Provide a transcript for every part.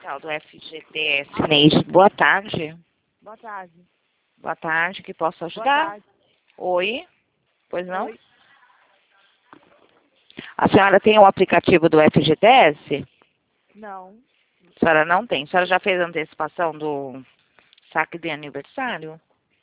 Digital do FGTS. Neide, boa tarde. Boa tarde. Boa tarde, que posso Boa ajudar? tarde. Oi? Pois não? Oi. A senhora tem o aplicativo do FGTS? Não. A senhora não tem. A senhora já fez a antecipação do saque de aniversário?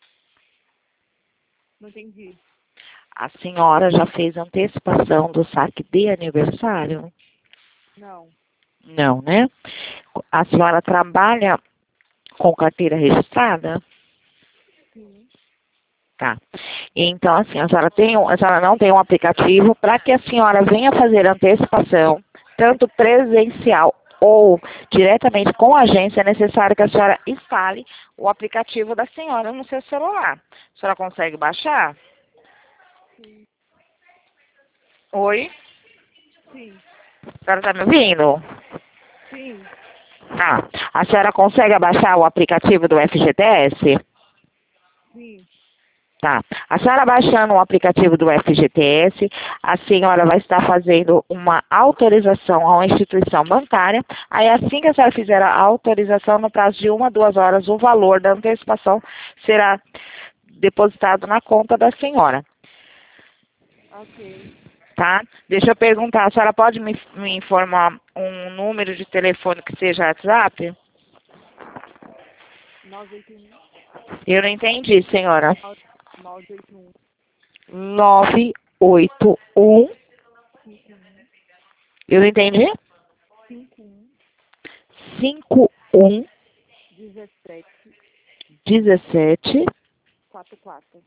Não entendi. A senhora já fez a antecipação do saque de aniversário? Não. Não, né? A senhora trabalha com carteira registrada? Sim. Tá. Então, assim, a senhora não tem um aplicativo para que a senhora venha fazer a antecipação, tanto presencial ou diretamente com a agência, é necessário que a senhora instale o aplicativo da senhora no seu celular. A senhora consegue baixar? Sim. Oi? Sim. A senhora está me ouvindo? Sim. Tá. A senhora consegue baixar o aplicativo do FGTS? Sim. Tá. A senhora baixando o aplicativo do FGTS, a senhora vai estar fazendo uma autorização a uma instituição bancária. Aí, assim que a senhora fizer a autorização, no prazo de 1 a 2 horas, o valor da antecipação será depositado na conta da senhora. Ok. Tá? Deixa eu perguntar, a senhora pode me informar um número de telefone que seja WhatsApp? 981. Eu não entendi, senhora. 981. 981. 51. Eu não entendi? 51. 51 17. 17 44.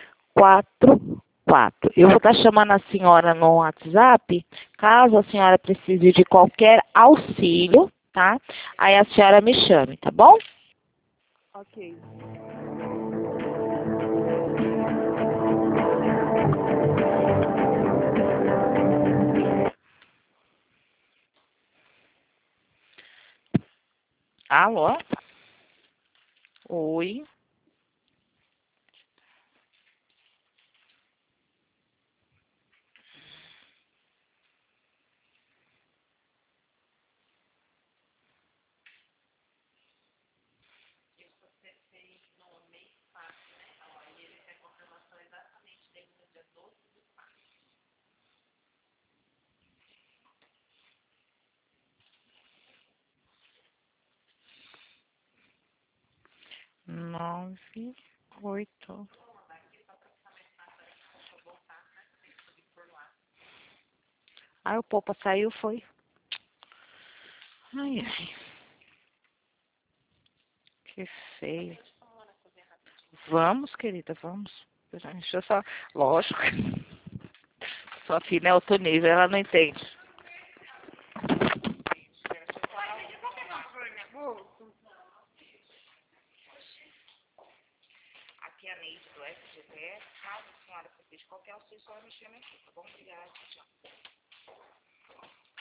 44. Eu vou estar chamando a senhora no WhatsApp, caso a senhora precise de qualquer auxílio, tá? Aí a senhora me chame, tá bom? Ok. Alô? Oi? Nove, oito. Aí o Popa saiu, foi. Ai, ai. Que feio. Vamos, querida, vamos. Deixa eu só. Lógico. Sua filha é alto nível, ela não entende. Aqui é a Neide do FGTS. Caso a senhora precise de qualquer auxílio, só me chame aqui, tá bom? Obrigada, tchau.